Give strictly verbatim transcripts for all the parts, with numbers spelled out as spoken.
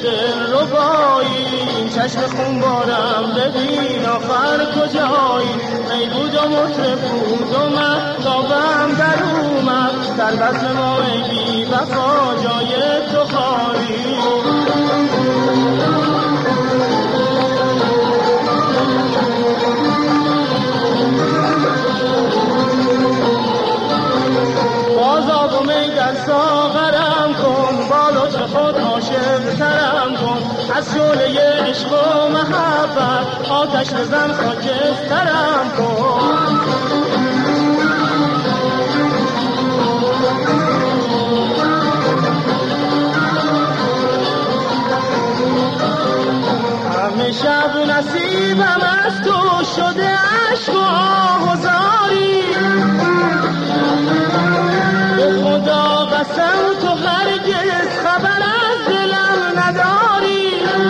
دل ربایی، این چشم خونبارم ببین آخر کجایی. ای بود و مطرب بود و مهتابم در اومد، در بزم ما ای بی وفا جای تو خالی. باز آب و می در ساغرم کن، با لطف خود عاشق ترم کن. از شعله عشق و محبت آتش بزن خاکسترم کن. همه شب نصیبم از تو شده عشق و آه و زاری. به خدا قسم تو هرگز خبر از دلم نداری.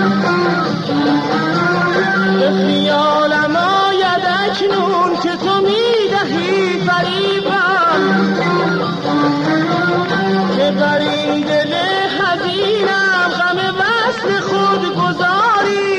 به خیالم آید اکنون که تو میدهی فریبم، که بر این دل حزینم غم وصل خود گذاری.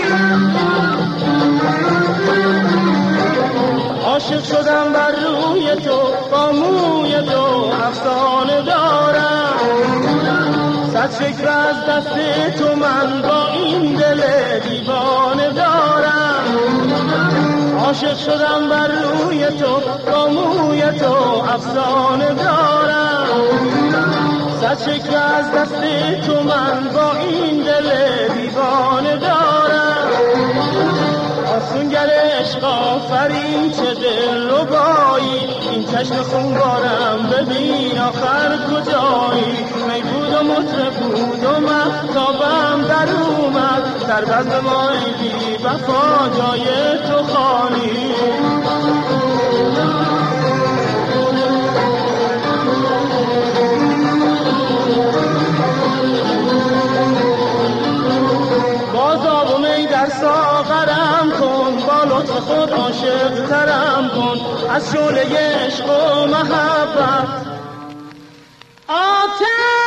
عاشق شدم بر روی تو با موی تو افسانه دارم، صد فکر از دست تو من با این دل دیوانه دارم. عاشق شدم بر روی تو با موی تو افسانه دارم، صد فکر از دست تو من با این دل دیوانه دارم. آسونگر عشق آفرین چه دل ربایی، این چشم خونبارم ببین آخر کجایی. می بود و مطرب بود و مهتابم در اومد، در بزم ما ای بی وفا جای تو خالی. باز آب و می در ساغرم کن، با لطف خود عاشق ترم کن. از شعله عشق و محبت آتش